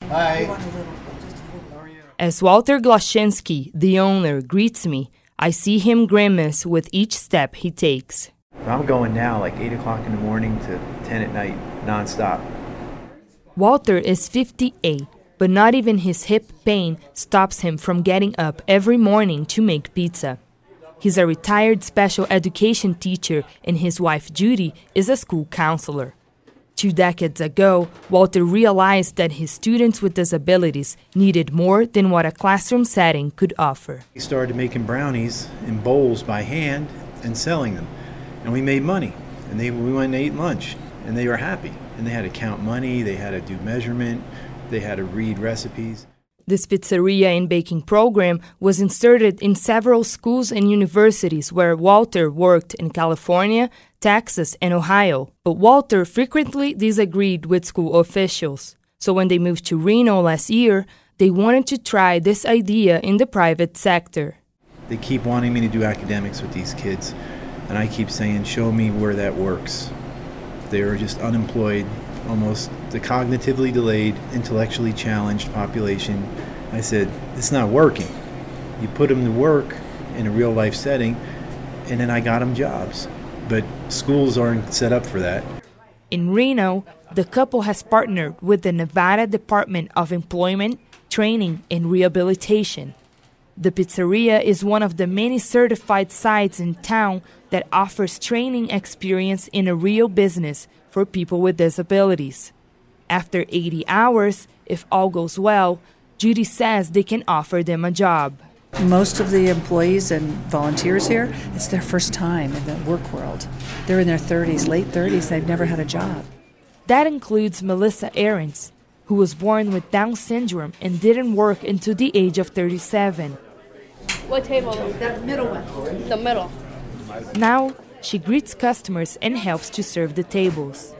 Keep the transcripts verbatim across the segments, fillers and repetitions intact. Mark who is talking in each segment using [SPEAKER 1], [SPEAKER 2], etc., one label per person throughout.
[SPEAKER 1] Hi.
[SPEAKER 2] As Walter Gloshinsky, the owner, greets me, I see him grimace with each step he takes.
[SPEAKER 1] I'm going now like eight o'clock in the morning to ten at night, nonstop.
[SPEAKER 2] Walter is fifty-eight, but not even his hip pain stops him from getting up every morning to make pizza. He's a retired special education teacher and his wife Judy is a school counselor. Two decades ago, Walter realized that his students with disabilities needed more than what a classroom setting could offer.
[SPEAKER 1] We started making brownies in bowls by hand and selling them. And we made money. And they, we went and ate lunch. And they were happy. And they had to count money, they had to do measurement, they had to read recipes.
[SPEAKER 2] This pizzeria and baking program was inserted in several schools and universities where Walter worked in California, Texas, and Ohio. But Walter frequently disagreed with school officials. So when they moved to Reno last year, they wanted to try this idea in the private sector.
[SPEAKER 1] They keep wanting me to do academics with these kids. And I keep saying, show me where that works. They're just unemployed, almost the cognitively delayed, intellectually challenged population. I said, it's not working. You put them to work in a real life setting, and then I got them jobs. But schools aren't set up for that.
[SPEAKER 2] In Reno, the couple has partnered with the Nevada Department of Employment, Training, and Rehabilitation. The pizzeria is one of the many certified sites in town that offers training experience in a real business for people with disabilities. After eighty hours, if all goes well, Judy says they can offer them a job.
[SPEAKER 3] Most of the employees and volunteers here, it's their first time in the work world. They're in their thirties, late thirties, they've never had a job.
[SPEAKER 2] That includes Melissa Ahrens, who was born with Down syndrome and didn't work until the age of thirty-seven.
[SPEAKER 4] What table?
[SPEAKER 3] That middle one.
[SPEAKER 4] The middle.
[SPEAKER 2] Now, she greets customers and helps to serve the tables.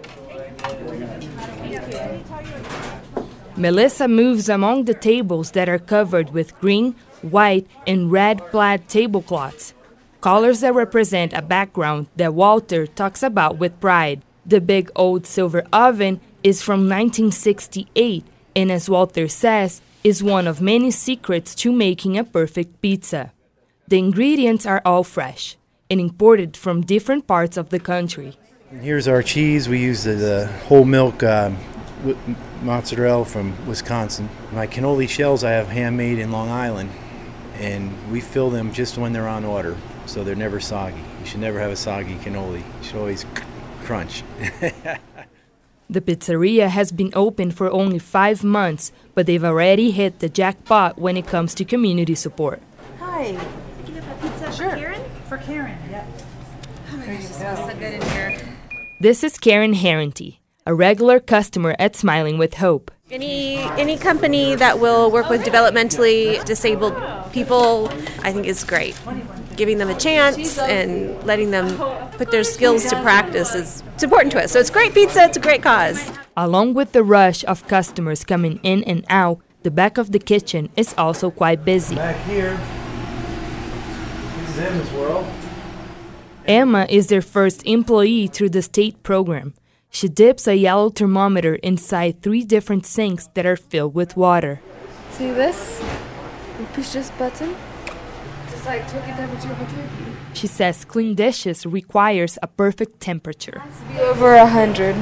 [SPEAKER 2] Melissa moves among the tables that are covered with green, white, and red plaid tablecloths, colors that represent a background that Walter talks about with pride. The big old silver oven is from nineteen sixty-eight, and as Walter says, is one of many secrets to making a perfect pizza. The ingredients are all fresh and imported from different parts of the country.
[SPEAKER 1] Here's our cheese. We use the, the whole milk uh, mozzarella from Wisconsin. My cannoli shells I have handmade in Long Island, and we fill them just when they're on order, so they're never soggy. You should never have a soggy cannoli. You should always crunch.
[SPEAKER 2] The pizzeria has been open for only five months, but they've already hit the jackpot when it comes to community support.
[SPEAKER 3] Hi.
[SPEAKER 5] Picking up a pizza
[SPEAKER 3] Sure.
[SPEAKER 5] for Karen?
[SPEAKER 3] For Karen, yeah.
[SPEAKER 5] Oh my gosh, it smells so good in here.
[SPEAKER 2] This is Karen Harrenty, a regular customer at Smiling with Hope.
[SPEAKER 5] Any any company that will work with developmentally disabled people, I think is great. Giving them a chance and letting them put their skills to practice is it's important to us. So it's great pizza, it's a great cause.
[SPEAKER 2] Along with the rush of customers coming in and out, the back of the kitchen is also quite busy.
[SPEAKER 1] Back here, this is Emma's world.
[SPEAKER 2] Emma is their first employee through the state program. She dips a yellow thermometer inside three different sinks that are filled with water.
[SPEAKER 4] See this? You push this button. It's like taking temperature of a turkey.
[SPEAKER 2] She says clean dishes requires a perfect temperature.
[SPEAKER 4] It has to be over a hundred.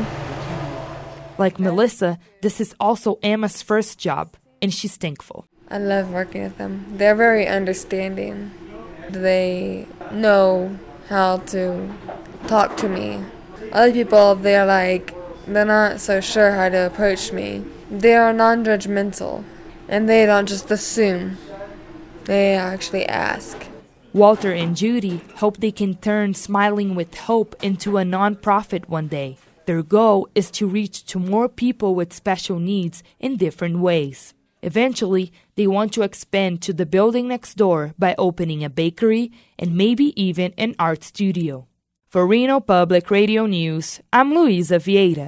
[SPEAKER 2] Like Melissa, this is also Emma's first job, and she's thankful.
[SPEAKER 4] I love working with them. They're very understanding. They know how to talk to me. Other people, they're like, they're not so sure how to approach me. They are non-judgmental, and they don't just assume. They actually ask.
[SPEAKER 2] Walter and Judy hope they can turn Smiling with Hope into a non-profit one day. Their goal is to reach to more people with special needs in different ways. Eventually, they want to expand to the building next door by opening a bakery and maybe even an art studio. For Reno Public Radio News, I'm Luisa Vieira.